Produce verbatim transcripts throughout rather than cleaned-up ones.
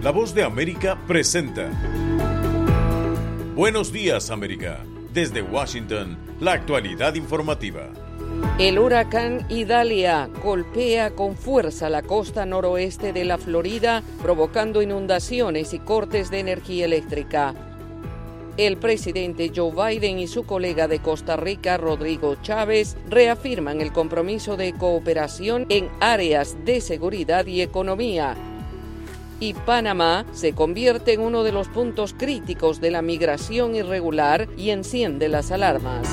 La Voz de América presenta Buenos Días, América. Desde Washington, la actualidad informativa. El huracán Idalia golpea con fuerza la costa noroeste de la Florida, provocando inundaciones y cortes de energía eléctrica. El presidente Joe Biden y su colega de Costa Rica, Rodrigo Chávez, reafirman el compromiso de cooperación en áreas de seguridad y economía. Y Panamá se convierte en uno de los puntos críticos de la migración irregular y enciende las alarmas.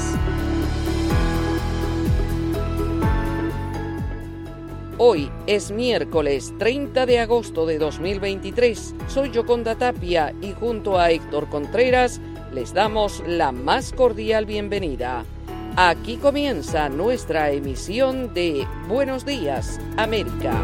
Hoy es miércoles treinta de agosto de dos mil veintitrés. Soy Yoconda Tapia y junto a Héctor Contreras les damos la más cordial bienvenida. Aquí comienza nuestra emisión de Buenos Días, América.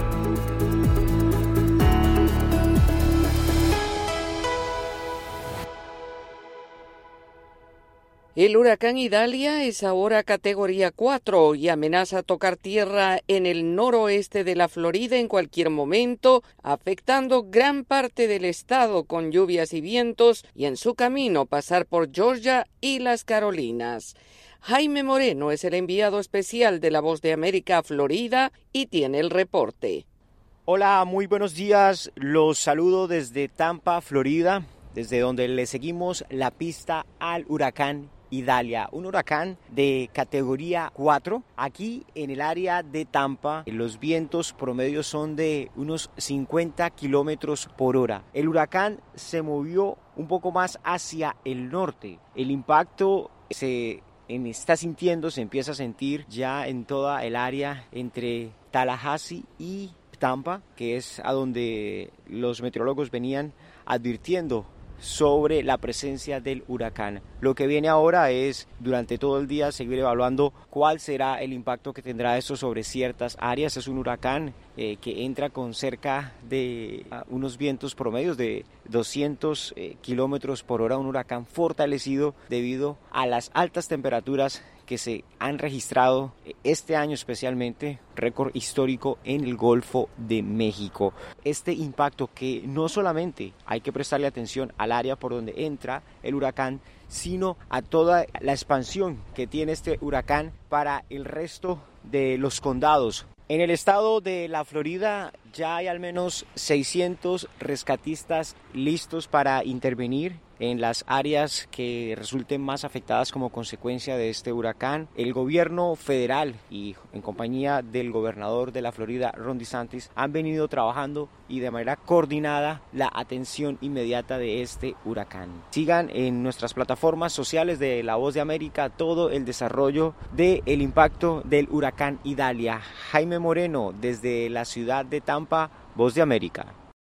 El huracán Idalia es ahora categoría cuatro y amenaza tocar tierra en el noroeste de la Florida en cualquier momento, afectando gran parte del estado con lluvias y vientos y en su camino pasar por Georgia y las Carolinas. Jaime Moreno es el enviado especial de La Voz de América a Florida y tiene el reporte. Hola, muy buenos días. Los saludo desde Tampa, Florida, desde donde le seguimos la pista al huracán Idalia, un huracán de categoría cuatro. Aquí en el área de Tampa, los vientos promedios son de unos cincuenta kilómetros por hora. El huracán se movió un poco más hacia el norte. El impacto se está sintiendo, se empieza a sentir ya en toda el área entre Tallahassee y Tampa, que es a donde los meteorólogos venían advirtiendo sobre la presencia del huracán. Lo que viene ahora es, durante todo el día, seguir evaluando cuál será el impacto que tendrá esto sobre ciertas áreas. Es un huracán eh, que entra con cerca de uh, unos vientos promedios de doscientos eh, kilómetros por hora, un huracán fortalecido debido a las altas temperaturas que se han registrado este año, especialmente récord histórico en el Golfo de México. Este impacto que no solamente hay que prestarle atención al área por donde entra el huracán, sino a toda la expansión que tiene este huracán para el resto de los condados. En el estado de la Florida ya hay al menos seiscientos rescatistas listos para intervenir en las áreas que resulten más afectadas como consecuencia de este huracán. El gobierno federal y en compañía del gobernador de la Florida, Ron DeSantis, han venido trabajando y de manera coordinada la atención inmediata de este huracán. Sigan en nuestras plataformas sociales de La Voz de América todo el desarrollo del impacto del huracán Idalia. Jaime Moreno, desde la ciudad de Tampa, Voz de América.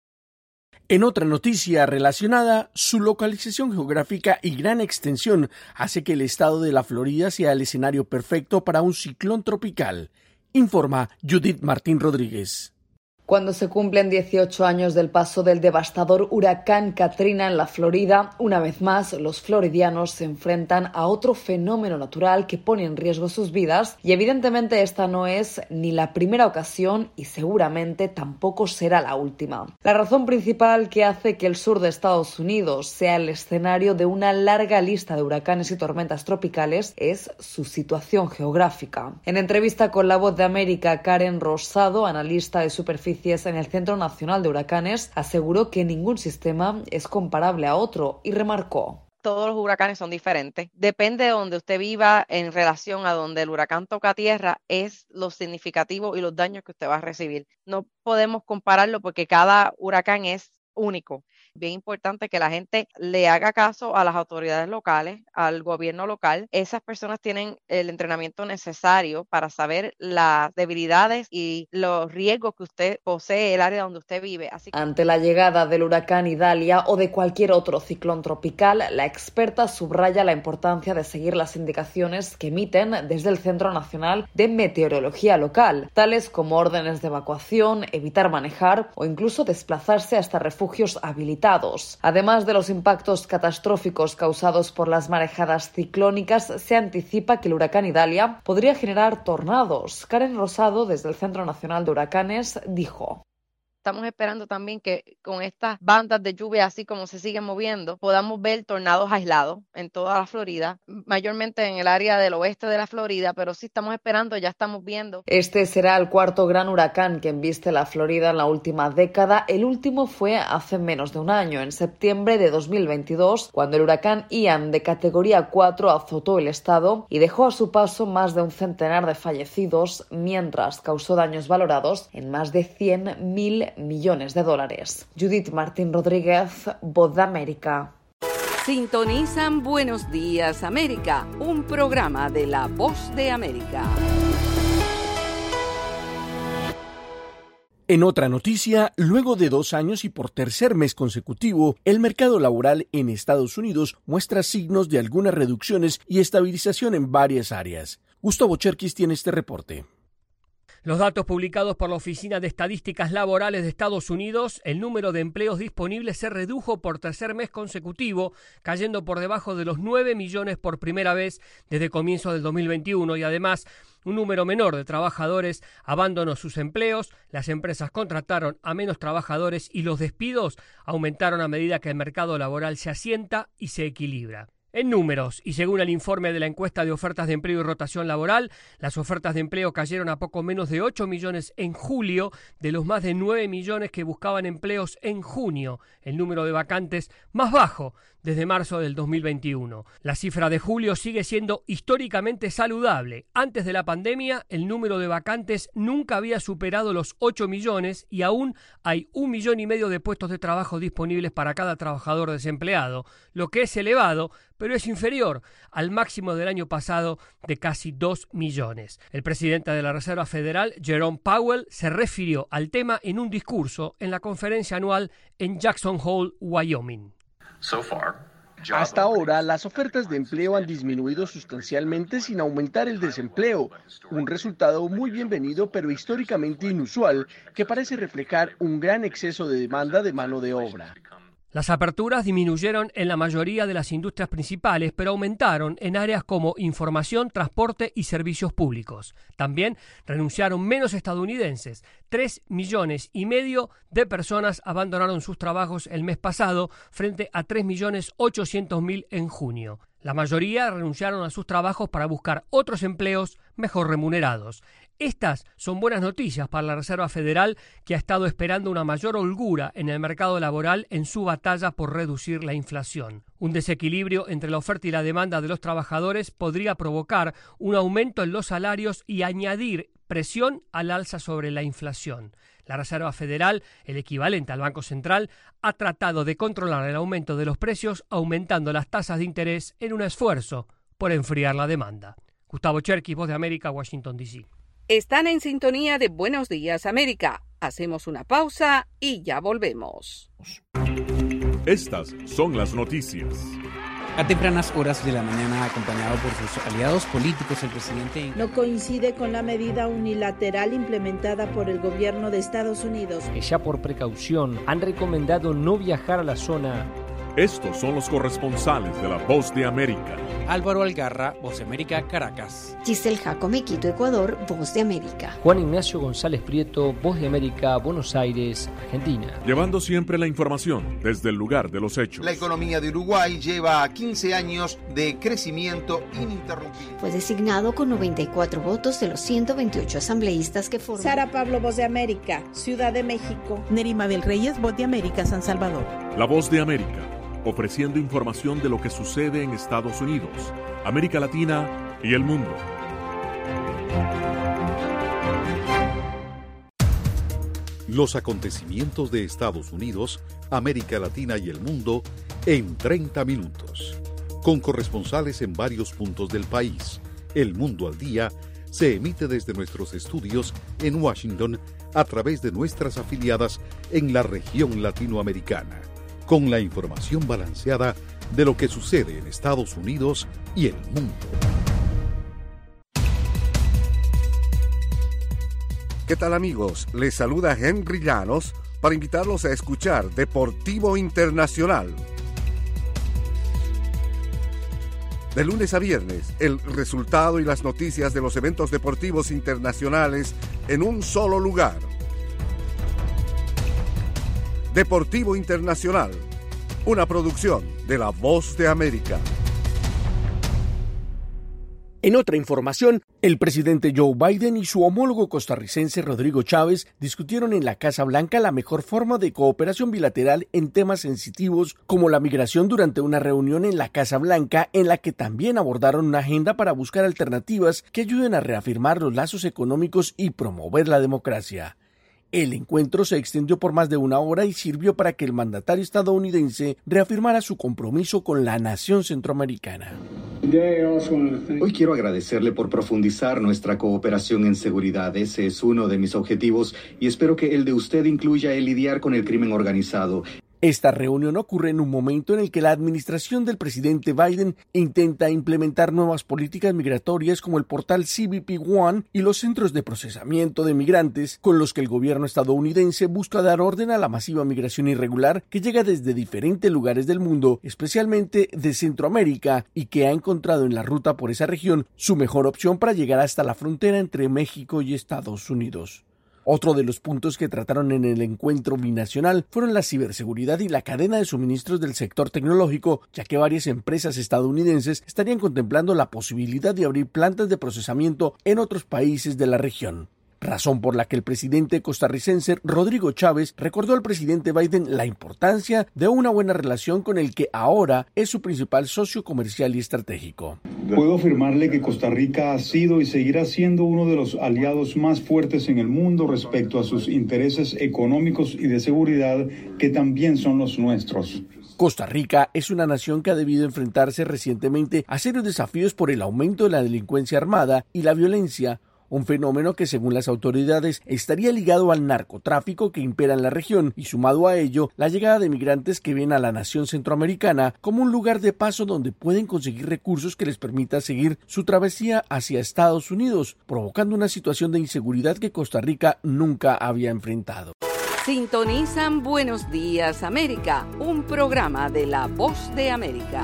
En otra noticia relacionada, su localización geográfica y gran extensión hace que el estado de la Florida sea el escenario perfecto para un ciclón tropical, informa Judith Martín Rodríguez. Cuando se cumplen dieciocho años del paso del devastador huracán Katrina en la Florida, una vez más los floridianos se enfrentan a otro fenómeno natural que pone en riesgo sus vidas y evidentemente esta no es ni la primera ocasión y seguramente tampoco será la última. La razón principal que hace que el sur de Estados Unidos sea el escenario de una larga lista de huracanes y tormentas tropicales es su situación geográfica. En entrevista con La Voz de América, Karen Rosado, analista de superficie en el Centro Nacional de Huracanes, aseguró que ningún sistema es comparable a otro y remarcó: todos los huracanes son diferentes. Depende de donde usted viva en relación a donde el huracán toca tierra, es lo significativo y los daños que usted va a recibir. No podemos compararlo porque cada huracán es único. Bien importante que la gente le haga caso a las autoridades locales, al gobierno local. Esas personas tienen el entrenamiento necesario para saber las debilidades y los riesgos que usted posee, el área donde usted vive. Así que... Ante la llegada del huracán Idalia o de cualquier otro ciclón tropical, la experta subraya la importancia de seguir las indicaciones que emiten desde el Centro Nacional de Meteorología local, tales como órdenes de evacuación, evitar manejar o incluso desplazarse hasta refugios habilitados. Además de los impactos catastróficos causados por las marejadas ciclónicas, se anticipa que el huracán Idalia podría generar tornados. Karen Rosado, desde el Centro Nacional de Huracanes, dijo: estamos esperando también que con estas bandas de lluvia, así como se siguen moviendo, podamos ver tornados aislados en toda la Florida, mayormente en el área del oeste de la Florida, pero sí estamos esperando, ya estamos viendo. Este será el cuarto gran huracán que embiste la Florida en la última década. El último fue hace menos de un año, en septiembre de dos mil veintidós, cuando el huracán Ian de categoría cuatro azotó el estado y dejó a su paso más de un centenar de fallecidos, mientras causó daños valorados en más de cien mil millones de dólares. Judith Martín Rodríguez, Voz de América. Sintonizan Buenos Días América, un programa de La Voz de América. En otra noticia, luego de dos años y por tercer mes consecutivo, el mercado laboral en Estados Unidos muestra signos de algunas reducciones y estabilización en varias áreas. Gustavo Cherkis tiene este reporte. Los datos publicados por la Oficina de Estadísticas Laborales de Estados Unidos, el número de empleos disponibles se redujo por tercer mes consecutivo, cayendo por debajo de los nueve millones por primera vez desde comienzo del dos mil veintiuno y además un número menor de trabajadores abandonó sus empleos, las empresas contrataron a menos trabajadores y los despidos aumentaron a medida que el mercado laboral se asienta y se equilibra. En números, y según el informe de la encuesta de ofertas de empleo y rotación laboral, las ofertas de empleo cayeron a poco menos de ocho millones en julio, de los más de nueve millones que buscaban empleos en junio, el número de vacantes más bajo desde marzo del dos mil veintiuno. La cifra de julio sigue siendo históricamente saludable. Antes de la pandemia, el número de vacantes nunca había superado los ocho millones y aún hay un millón y medio de puestos de trabajo disponibles para cada trabajador desempleado, lo que es elevado, pero es inferior al máximo del año pasado de casi dos millones. El presidente de la Reserva Federal, Jerome Powell, se refirió al tema en un discurso en la conferencia anual en Jackson Hole, Wyoming. Hasta ahora, las ofertas de empleo han disminuido sustancialmente sin aumentar el desempleo, un resultado muy bienvenido pero históricamente inusual que parece reflejar un gran exceso de demanda de mano de obra. Las aperturas disminuyeron en la mayoría de las industrias principales, pero aumentaron en áreas como información, transporte y servicios públicos. También renunciaron menos estadounidenses. Tres millones y medio de personas abandonaron sus trabajos el mes pasado, frente a tres millones ochocientos mil en junio. La mayoría renunciaron a sus trabajos para buscar otros empleos mejor remunerados. Estas son buenas noticias para la Reserva Federal, que ha estado esperando una mayor holgura en el mercado laboral en su batalla por reducir la inflación. Un desequilibrio entre la oferta y la demanda de los trabajadores podría provocar un aumento en los salarios y añadir presión al alza sobre la inflación. La Reserva Federal, el equivalente al Banco Central, ha tratado de controlar el aumento de los precios aumentando las tasas de interés en un esfuerzo por enfriar la demanda. Gustavo Cherkis, Voz de América, Washington, D C Están en sintonía de Buenos Días América. Hacemos una pausa y ya volvemos. Estas son las noticias. A tempranas horas de la mañana, acompañado por sus aliados políticos, el presidente no coincide con la medida unilateral implementada por el gobierno de Estados Unidos, que ya por precaución han recomendado no viajar a la zona. Estos son los corresponsales de La Voz de América. Álvaro Algarra, Voz de América, Caracas. Giselle Jacome, Quito, Ecuador, Voz de América. Juan Ignacio González Prieto, Voz de América, Buenos Aires, Argentina. Llevando siempre la información desde el lugar de los hechos. La economía de Uruguay lleva quince años de crecimiento ininterrumpido. Fue designado con noventa y cuatro votos de los ciento veintiocho asambleístas que forman. Sara Pablo, Voz de América, Ciudad de México. Nerima Bel Reyes, Voz de América, San Salvador. La Voz de América, ofreciendo información de lo que sucede en Estados Unidos, América Latina y el mundo. Los acontecimientos de Estados Unidos, América Latina y el mundo en treinta minutos. Con corresponsales en varios puntos del país. El Mundo al Día se emite desde nuestros estudios en Washington a través de nuestras afiliadas en la región latinoamericana, con la información balanceada de lo que sucede en Estados Unidos y el mundo. ¿Qué tal, amigos? Les saluda Henry Llanos para invitarlos a escuchar Deportivo Internacional. De lunes a viernes, el resultado y las noticias de los eventos deportivos internacionales en un solo lugar. Deportivo Internacional, una producción de La Voz de América. En otra información, el presidente Joe Biden y su homólogo costarricense Rodrigo Chávez discutieron en la Casa Blanca la mejor forma de cooperación bilateral en temas sensitivos como la migración durante una reunión en la Casa Blanca en la que también abordaron una agenda para buscar alternativas que ayuden a reafirmar los lazos económicos y promover la democracia. El encuentro se extendió por más de una hora y sirvió para que el mandatario estadounidense reafirmara su compromiso con la nación centroamericana. Hoy quiero agradecerle por profundizar nuestra cooperación en seguridad. Ese es uno de mis objetivos y espero que el de usted incluya el lidiar con el crimen organizado. Esta reunión ocurre en un momento en el que la administración del presidente Biden intenta implementar nuevas políticas migratorias como el portal C B P One y los centros de procesamiento de migrantes, con los que el gobierno estadounidense busca dar orden a la masiva migración irregular que llega desde diferentes lugares del mundo, especialmente de Centroamérica, y que ha encontrado en la ruta por esa región su mejor opción para llegar hasta la frontera entre México y Estados Unidos. Otro de los puntos que trataron en el encuentro binacional fueron la ciberseguridad y la cadena de suministros del sector tecnológico, ya que varias empresas estadounidenses estarían contemplando la posibilidad de abrir plantas de procesamiento en otros países de la región. Razón por la que el presidente costarricense Rodrigo Chávez recordó al presidente Biden la importancia de una buena relación con el que ahora es su principal socio comercial y estratégico. Puedo afirmarle que Costa Rica ha sido y seguirá siendo uno de los aliados más fuertes en el mundo respecto a sus intereses económicos y de seguridad, que también son los nuestros. Costa Rica es una nación que ha debido enfrentarse recientemente a serios desafíos por el aumento de la delincuencia armada y la violencia, un fenómeno que según las autoridades estaría ligado al narcotráfico que impera en la región y sumado a ello la llegada de migrantes que ven a la nación centroamericana como un lugar de paso donde pueden conseguir recursos que les permita seguir su travesía hacia Estados Unidos, provocando una situación de inseguridad que Costa Rica nunca había enfrentado. Sintonizan Buenos Días América, un programa de La Voz de América.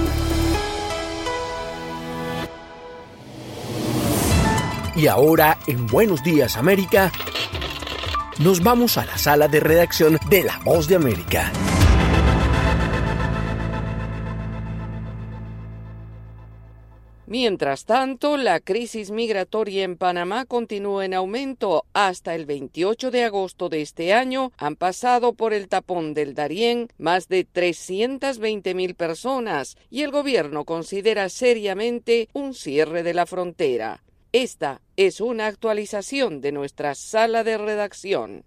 Y ahora, en Buenos Días América, nos vamos a la sala de redacción de La Voz de América. Mientras tanto, la crisis migratoria en Panamá continúa en aumento. Hasta el veintiocho de agosto de este año han pasado por el tapón del Darién más de trescientas veinte mil personas y el gobierno considera seriamente un cierre de la frontera. Esta es una actualización de nuestra sala de redacción.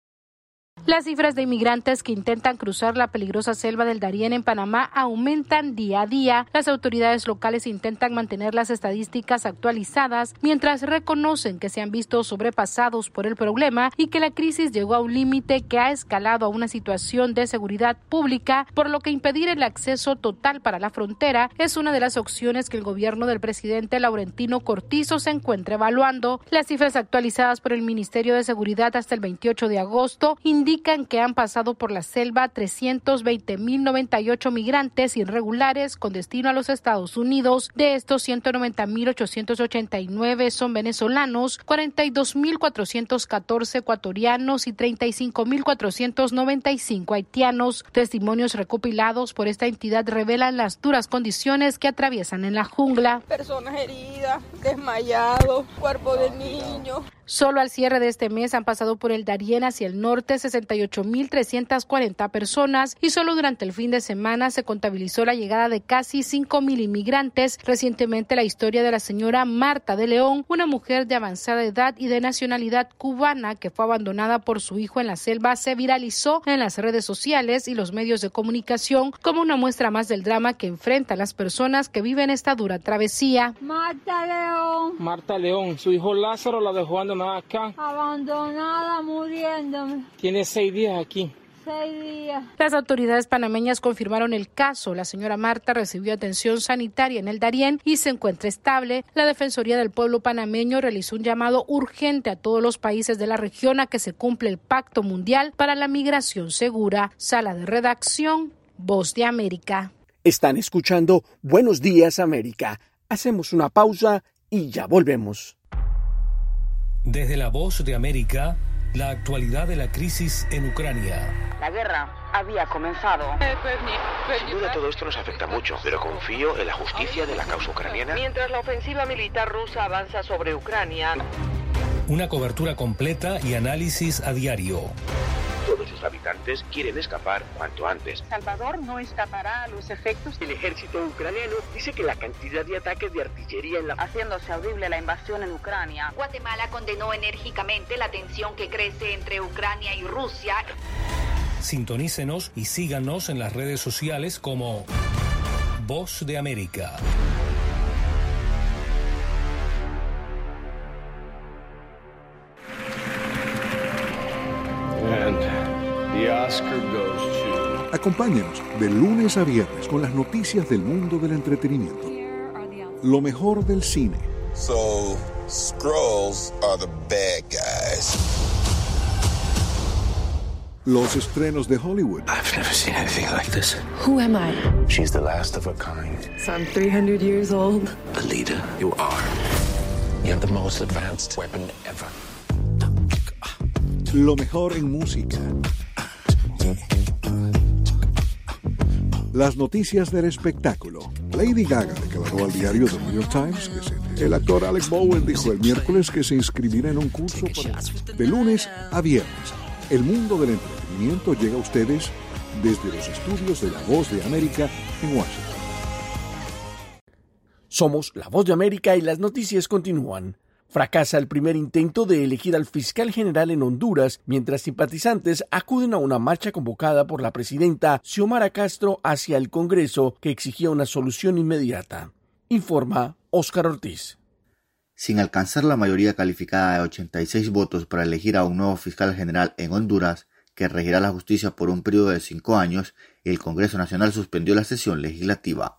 Las cifras de inmigrantes que intentan cruzar la peligrosa selva del Darién en Panamá aumentan día a día. Las autoridades locales intentan mantener las estadísticas actualizadas mientras reconocen que se han visto sobrepasados por el problema y que la crisis llegó a un límite que ha escalado a una situación de seguridad pública, por lo que impedir el acceso total para la frontera es una de las opciones que el gobierno del presidente Laurentino Cortizo se encuentra evaluando. Las cifras actualizadas por el Ministerio de Seguridad hasta el veintiocho de agosto indican indican que han pasado por la selva trescientos veinte mil noventa y ocho migrantes irregulares con destino a los Estados Unidos. De estos, ciento noventa mil ochocientos ochenta y nueve son venezolanos, cuarenta y dos mil cuatrocientos catorce ecuatorianos y treinta y cinco mil cuatrocientos noventa y cinco haitianos. Testimonios recopilados por esta entidad revelan las duras condiciones que atraviesan en la jungla. Personas heridas, desmayados, cuerpo de niños. Solo al cierre de este mes han pasado por el Darién hacia el norte sesenta y ocho mil trescientas cuarenta personas y solo durante el fin de semana se contabilizó la llegada de casi cinco mil inmigrantes. Recientemente la historia de la señora Marta de León, una mujer de avanzada edad y de nacionalidad cubana que fue abandonada por su hijo en la selva, se viralizó en las redes sociales y los medios de comunicación como una muestra más del drama que enfrentan las personas que viven esta dura travesía. Marta León. Marta León, su hijo Lázaro la dejó abandonada acá. Abandonada, muriéndome. Tiene seis días aquí. Seis días. Las autoridades panameñas confirmaron el caso. La señora Marta recibió atención sanitaria en el Darién y se encuentra estable. La Defensoría del Pueblo panameño realizó un llamado urgente a todos los países de la región a que se cumpla el Pacto Mundial para la Migración Segura. Sala de redacción, Voz de América. Están escuchando Buenos Días América. Hacemos una pausa y ya volvemos. Desde La Voz de América, La actualidad de la crisis en Ucrania. La guerra había comenzado. Sin duda todo esto nos afecta mucho, pero confío en la justicia de la causa ucraniana. Mientras la ofensiva militar rusa avanza sobre Ucrania. Una cobertura completa y análisis a diario. Todos sus habitantes quieren escapar cuanto antes. Salvador no escapará a los efectos. El ejército ucraniano dice que la cantidad de ataques de artillería en la... haciéndose audible la invasión en Ucrania. Guatemala condenó enérgicamente la tensión que crece entre Ucrania y Rusia. Sintonícenos y síganos en las redes sociales como Voz de América. And the Oscar goes to... Acompáñenos de lunes a viernes con las noticias del mundo del entretenimiento. Lo mejor del cine. So, Skrulls are the bad guys. Los estrenos de Hollywood. I've never seen anything like this. Who am I? She's the last of her kind. So I'm three hundred years old. The leader you are. You have the most advanced weapon ever. Lo mejor en música. Las noticias del espectáculo. Lady Gaga declaró al diario The New York Times que se... El actor Alec Bowen dijo el miércoles que se inscribirá en un curso para... De lunes a viernes. El mundo del entretenimiento llega a ustedes desde los estudios de La Voz de América en Washington. Somos La Voz de América y las noticias continúan. Fracasa el primer intento de elegir al fiscal general en Honduras, mientras simpatizantes acuden a una marcha convocada por la presidenta Xiomara Castro hacia el Congreso que exigía una solución inmediata. Informa Óscar Ortiz. Sin alcanzar la mayoría calificada de ochenta y seis votos para elegir a un nuevo fiscal general en Honduras, que regirá la justicia por un periodo de cinco años, el Congreso Nacional suspendió la sesión legislativa.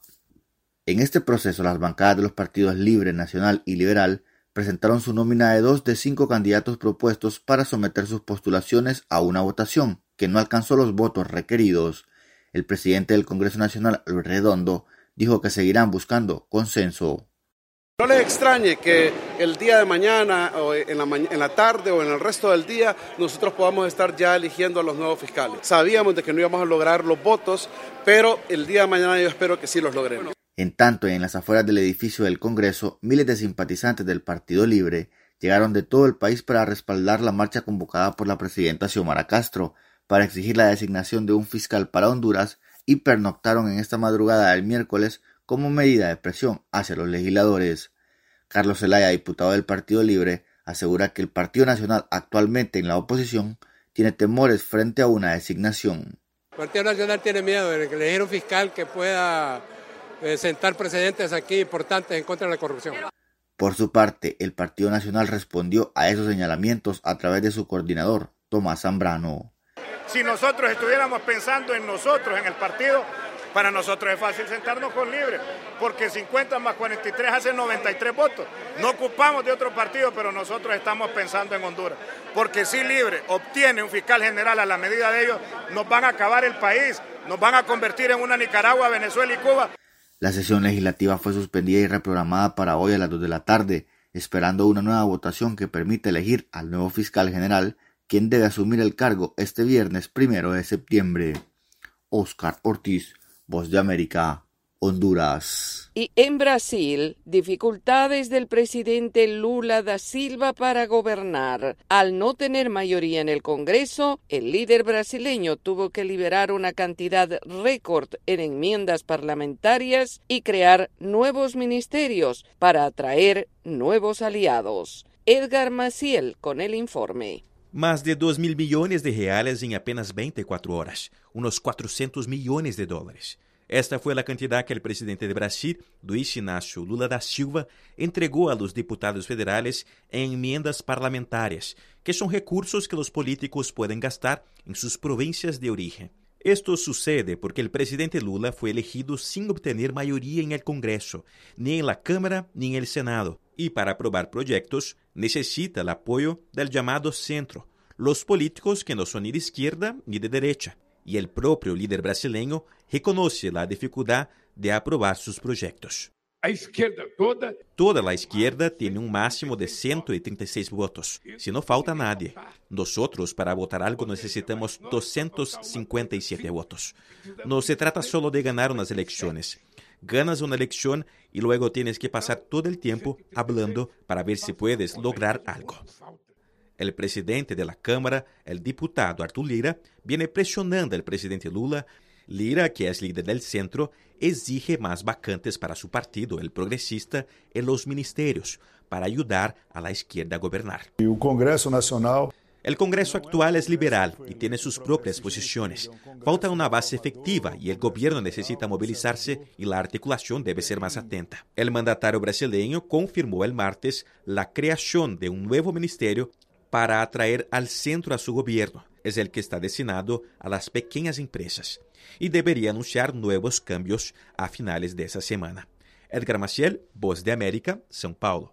En este proceso, las bancadas de los partidos Libre, Nacional y Liberal presentaron su nómina de dos de cinco candidatos propuestos para someter sus postulaciones a una votación, que no alcanzó los votos requeridos. El presidente del Congreso Nacional, Luis Redondo, dijo que seguirán buscando consenso. No les extrañe que el día de mañana, o en la, ma- en la tarde o en el resto del día, nosotros podamos estar ya eligiendo a los nuevos fiscales. Sabíamos de que no íbamos a lograr los votos, pero el día de mañana yo espero que sí los logremos. En tanto, en las afueras del edificio del Congreso, miles de simpatizantes del Partido Libre llegaron de todo el país para respaldar la marcha convocada por la presidenta Xiomara Castro para exigir la designación de un fiscal para Honduras y pernoctaron en esta madrugada del miércoles como medida de presión hacia los legisladores. Carlos Zelaya, diputado del Partido Libre, asegura que el Partido Nacional, actualmente en la oposición, tiene temores frente a una designación. El Partido Nacional tiene miedo de elegir un fiscal que pueda eh, sentar precedentes aquí importantes en contra de la corrupción. Por su parte, el Partido Nacional respondió a esos señalamientos a través de su coordinador, Tomás Zambrano. Si nosotros estuviéramos pensando en nosotros, en el partido, para nosotros es fácil sentarnos con Libre, porque cincuenta más cuarenta y tres hacen noventa y tres votos. No ocupamos de otro partido, pero nosotros estamos pensando en Honduras. Porque si Libre obtiene un fiscal general a la medida de ellos, nos van a acabar el país, nos van a convertir en una Nicaragua, Venezuela y Cuba. La sesión legislativa fue suspendida y reprogramada para hoy a las dos de la tarde, esperando una nueva votación que permita elegir al nuevo fiscal general, quien debe asumir el cargo este viernes primero de septiembre. Óscar Ortiz, Voz de América, Honduras. Y en Brasil, dificultades del presidente Lula da Silva para gobernar. Al no tener mayoría en el Congreso, el líder brasileño tuvo que liberar una cantidad récord en enmiendas parlamentarias y crear nuevos ministerios para atraer nuevos aliados. Edgar Maciel con el informe. Más de dos mil millones de reales en apenas veinticuatro horas, unos cuatrocientos millones de dólares. Esta fue la cantidad que el presidente de Brasil, Luiz Inácio Lula da Silva, entregó a los diputados federales en enmiendas parlamentarias, que son recursos que los políticos pueden gastar en sus provincias de origen. Esto sucede porque el presidente Lula fue elegido sin obtener mayoría en el Congreso, ni en la Cámara ni en el Senado, y para aprobar proyectos necesita el apoyo del llamado centro, los políticos que no son ni de izquierda ni de derecha. Y el propio líder brasileño reconoce la dificultad de aprobar sus proyectos. A izquierda toda. Toda la izquierda tiene un máximo de ciento treinta y seis votos. Si no falta nadie. Nosotros para votar algo necesitamos doscientos cincuenta y siete votos. No se trata solo de ganar unas elecciones. Ganas una elección y luego tienes que pasar todo el tiempo hablando para ver si puedes lograr algo. El presidente de la Cámara, el diputado Arthur Lira, viene presionando al presidente Lula. Lira, que es líder del centro, exige más vacantes para su partido, el progresista, en los ministerios, para ayudar a la izquierda a gobernar. El Congreso Nacional... El Congreso actual es liberal y tiene sus propias posiciones. Falta una base efectiva y el gobierno necesita movilizarse y la articulación debe ser más atenta. El mandatario brasileño confirmó el martes la creación de un nuevo ministerio para atraer al centro a su gobierno. Es el que está destinado a las pequeñas empresas y debería anunciar nuevos cambios a finales de esa semana. Edgar Maciel, Voz de América, São Paulo.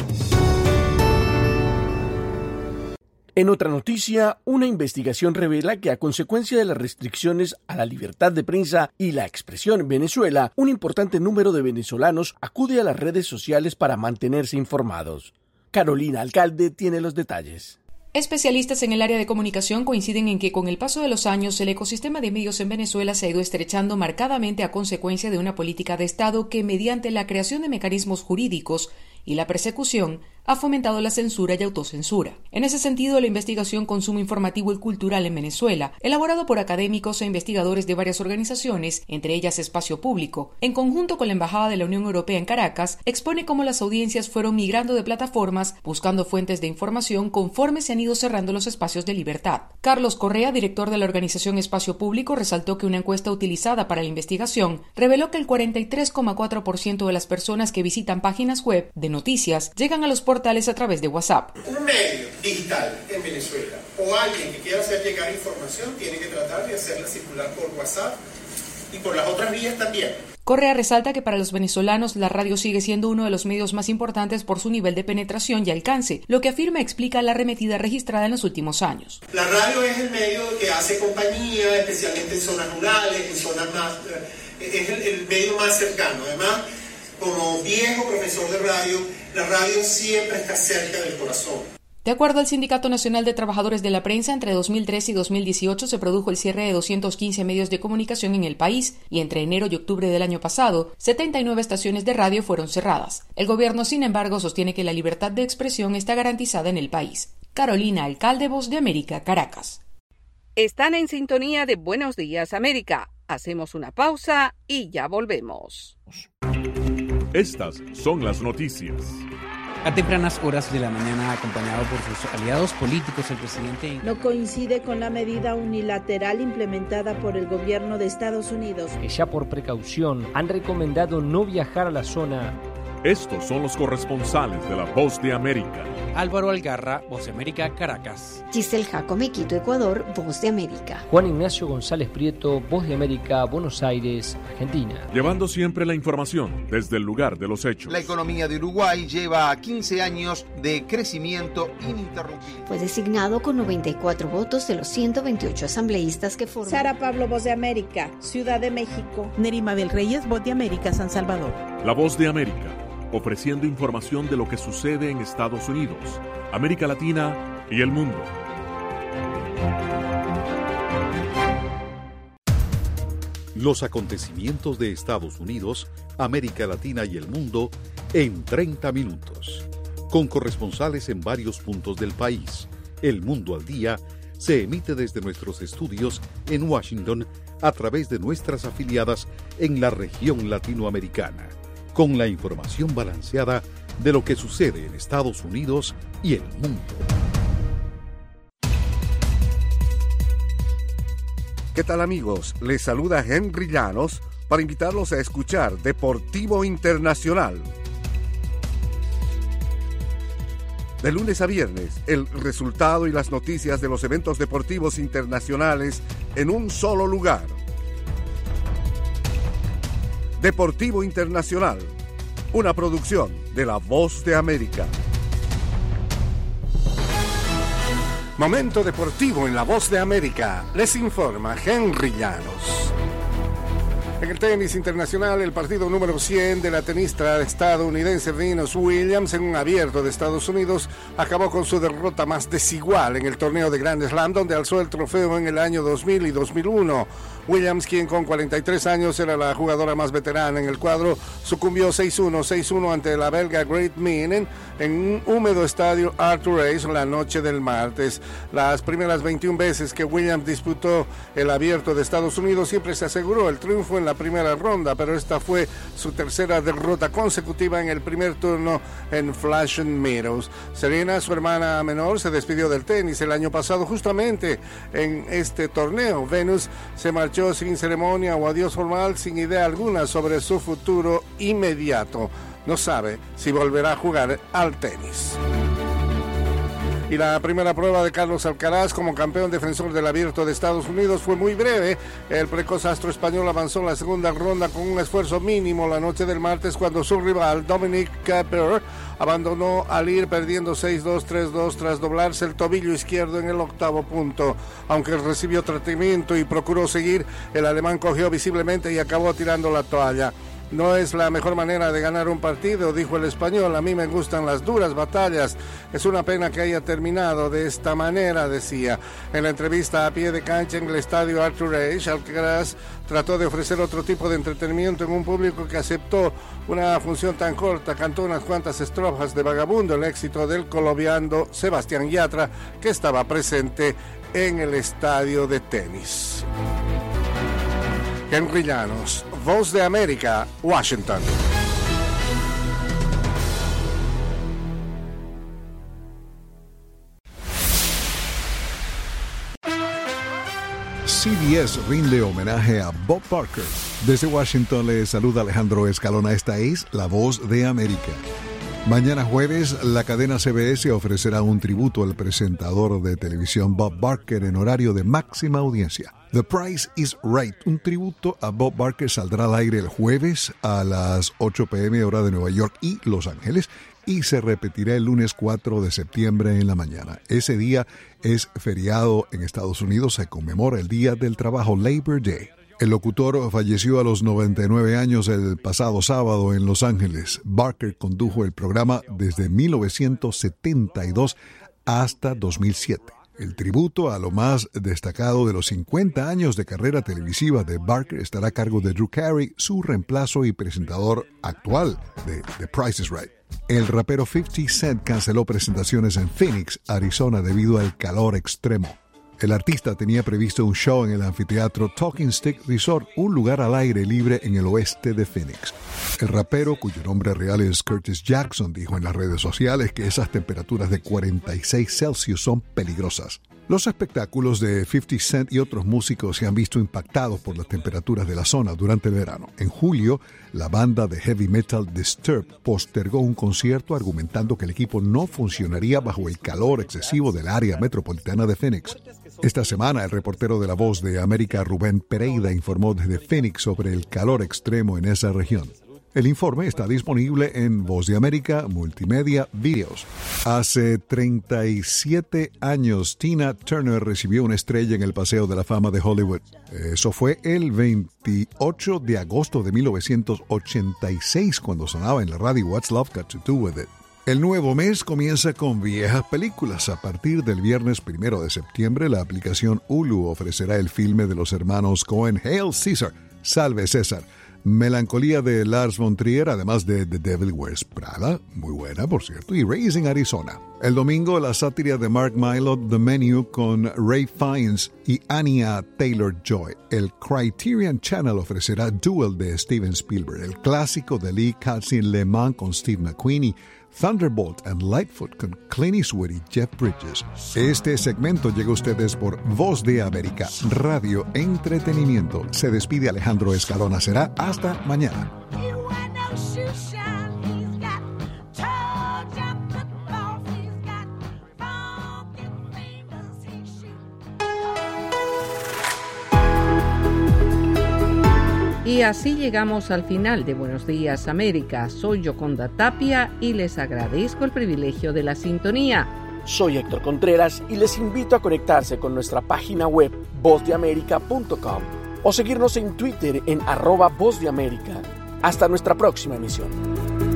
En otra noticia, una investigación revela que a consecuencia de las restricciones a la libertad de prensa y la expresión en Venezuela, un importante número de venezolanos acude a las redes sociales para mantenerse informados. Carolina Alcalde tiene los detalles. Especialistas en el área de comunicación coinciden en que con el paso de los años el ecosistema de medios en Venezuela se ha ido estrechando marcadamente a consecuencia de una política de Estado que, mediante la creación de mecanismos jurídicos y la persecución, ha fomentado la censura y autocensura. En ese sentido, la investigación Consumo Informativo y Cultural en Venezuela, elaborado por académicos e investigadores de varias organizaciones, entre ellas Espacio Público, en conjunto con la Embajada de la Unión Europea en Caracas, expone cómo las audiencias fueron migrando de plataformas buscando fuentes de información conforme se han ido cerrando los espacios de libertad. Carlos Correa, director de la organización Espacio Público, resaltó que una encuesta utilizada para la investigación reveló que el cuarenta y tres coma cuatro por ciento de las personas que visitan páginas web de noticias llegan a los portales a través de WhatsApp. Un medio digital en Venezuela o alguien que quiera hacer llegar información tiene que tratar de hacerla circular por WhatsApp y por las otras vías también. Correa resalta que para los venezolanos la radio sigue siendo uno de los medios más importantes por su nivel de penetración y alcance, lo que afirma explica la arremetida registrada en los últimos años. La radio es el medio que hace compañía, especialmente en zonas rurales, en zonas más... es el, el medio más cercano. Además, como viejo profesor de radio, la radio siempre está cerca del corazón. De acuerdo al Sindicato Nacional de Trabajadores de la Prensa, entre dos mil tres y dos mil dieciocho se produjo el cierre de doscientos quince medios de comunicación en el país y entre enero y octubre del año pasado, setenta y nueve estaciones de radio fueron cerradas. El gobierno, sin embargo, sostiene que la libertad de expresión está garantizada en el país. Carolina Alcalde, Voz de América, Caracas. Están en sintonía de Buenos Días, América. Hacemos una pausa y ya volvemos. Estas son las noticias. A tempranas horas de la mañana, acompañado por sus aliados políticos, el presidente... No coincide con la medida unilateral implementada por el gobierno de Estados Unidos. Que ya por precaución han recomendado no viajar a la zona. Estos son los corresponsales de La Voz de América. Álvaro Algarra, Voz de América, Caracas. Giselle Jacome, Quito, Ecuador, Voz de América. Juan Ignacio González Prieto, Voz de América, Buenos Aires, Argentina. Llevando siempre la información desde el lugar de los hechos. La economía de Uruguay lleva quince años de crecimiento ininterrumpido. Fue designado con noventa y cuatro votos de los ciento veintiocho asambleístas que forman. Sara Pablo, Voz de América, Ciudad de México. Nerima Bel Reyes, Voz de América, San Salvador. La Voz de América, ofreciendo información de lo que sucede en Estados Unidos, América Latina y el mundo. Los acontecimientos de Estados Unidos, América Latina y el mundo en treinta minutos. Con corresponsales en varios puntos del país. El Mundo al Día se emite desde nuestros estudios en Washington a través de nuestras afiliadas en la región latinoamericana, con la información balanceada de lo que sucede en Estados Unidos y el mundo. ¿Qué tal, amigos? Les saluda Henry Llanos para invitarlos a escuchar Deportivo Internacional. De lunes a viernes, el resultado y las noticias de los eventos deportivos internacionales en un solo lugar. Deportivo Internacional, una producción de La Voz de América. Momento deportivo en La Voz de América. Les informa Henry Llanos. En el tenis internacional, el partido número cien de la tenista estadounidense Venus Williams en un abierto de Estados Unidos acabó con su derrota más desigual en el torneo de Grand Slam, donde alzó el trofeo en el año dos mil y dos mil uno. Williams, quien con cuarenta y tres años era la jugadora más veterana en el cuadro, sucumbió seis uno, seis uno ante la belga Great Minen en un húmedo estadio Arthur Ashe la noche del martes. Las primeras veintiuna veces que Williams disputó el abierto de Estados Unidos siempre se aseguró el triunfo en la primera ronda, pero esta fue su tercera derrota consecutiva en el primer turno en Flushing Meadows. Serena, su hermana menor, se despidió del tenis el año pasado justamente en este torneo. Venus se marchó sin ceremonia o adiós formal, sin idea alguna sobre su futuro inmediato. No sabe si volverá a jugar al tenis. Y la primera prueba de Carlos Alcaraz como campeón defensor del Abierto de Estados Unidos fue muy breve. El precoz astro español avanzó en la segunda ronda con un esfuerzo mínimo la noche del martes, cuando su rival Dominic Kepper abandonó al ir perdiendo seis dos, tres dos tras doblarse el tobillo izquierdo en el octavo punto. Aunque recibió tratamiento y procuró seguir, el alemán cogió visiblemente y acabó tirando la toalla. No es la mejor manera de ganar un partido, dijo el español. A mí me gustan las duras batallas. Es una pena que haya terminado de esta manera, decía. En la entrevista a pie de cancha en el estadio Arthur Ashe, Alcaraz trató de ofrecer otro tipo de entretenimiento en un público que aceptó una función tan corta. Cantó unas cuantas estrofas de Vagabundo, el éxito del colombiano Sebastián Yatra, que estaba presente en el estadio de tenis. Henry Llanos, Voz de América, Washington. C B S rinde homenaje a Bob Barker. Desde Washington le saluda Alejandro Escalona. Esta es La Voz de América. Mañana jueves, la cadena C B S ofrecerá un tributo al presentador de televisión Bob Barker en horario de máxima audiencia. The Price is Right, un tributo a Bob Barker, saldrá al aire el jueves a las ocho p m hora de Nueva York y Los Ángeles y se repetirá el lunes cuatro de septiembre en la mañana. Ese día es feriado en Estados Unidos, se conmemora el Día del Trabajo, Labor Day. El locutor falleció a los noventa y nueve años el pasado sábado en Los Ángeles. Barker condujo el programa desde mil novecientos setenta y dos hasta dos mil siete. El tributo a lo más destacado de los cincuenta años de carrera televisiva de Barker estará a cargo de Drew Carey, su reemplazo y presentador actual de The Price is Right. El rapero fifty Cent canceló presentaciones en Phoenix, Arizona, debido al calor extremo. El artista tenía previsto un show en el anfiteatro Talking Stick Resort, un lugar al aire libre en el oeste de Phoenix. El rapero, cuyo nombre real es Curtis Jackson, dijo en las redes sociales que esas temperaturas de cuarenta y seis Celsius son peligrosas. Los espectáculos de fifty Cent y otros músicos se han visto impactados por las temperaturas de la zona durante el verano. En julio, la banda de heavy metal Disturbed postergó un concierto argumentando que el equipo no funcionaría bajo el calor excesivo del área metropolitana de Phoenix. Esta semana, el reportero de La Voz de América, Rubén Pereira, informó desde Phoenix sobre el calor extremo en esa región. El informe está disponible en Voz de América Multimedia Videos. Hace treinta y siete años, Tina Turner recibió una estrella en el Paseo de la Fama de Hollywood. Eso fue el veintiocho de agosto de mil novecientos ochenta y seis, cuando sonaba en la radio What's Love Got to Do With It. El nuevo mes comienza con viejas películas. A partir del viernes primero de septiembre, la aplicación Hulu ofrecerá el filme de los hermanos Coen, Hail Caesar, Salve César. Melancolía de Lars von Trier, además de The Devil Wears Prada, muy buena por cierto, y Raising Arizona. El domingo, la sátira de Mark Mylod, The Menu, con Ray Fiennes y Anya Taylor-Joy. El Criterion Channel ofrecerá Duel de Steven Spielberg, el clásico de Lee Katzin-Le Mans con Steve McQueen y Thunderbolt and Lightfoot con Clint Eastwood y Jeff Bridges. Este segmento llega a ustedes por Voz de América, Radio Entretenimiento. Se despide Alejandro Escalona. Será hasta mañana. Y así llegamos al final de Buenos Días América. Soy Yoconda Tapia y les agradezco el privilegio de la sintonía. Soy Héctor Contreras y les invito a conectarse con nuestra página web voz de américa punto com. o seguirnos en Twitter en arroba Voz de América. Hasta nuestra próxima emisión.